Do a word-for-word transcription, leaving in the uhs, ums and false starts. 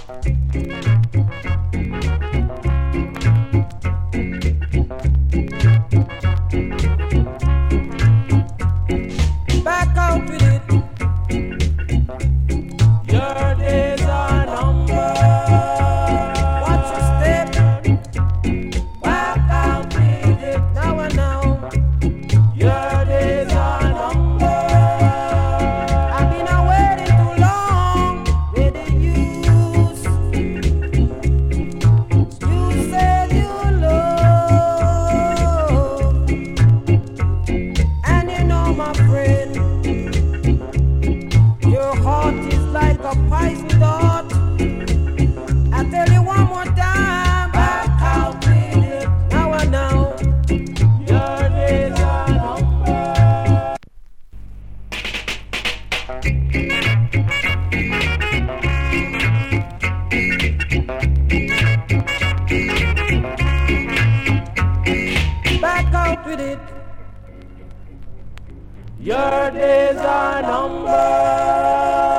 Back out with it. Your days are numbered. Watch your step. Back out with it. Now and now. Your days are numbered. I've been waiting too long with the use. You said you love, and you know, my friend, your heart is like a poison dart. I tell you one more time, back out with it. Now and now, your days are numbered. Back out with it. Your days are numbered.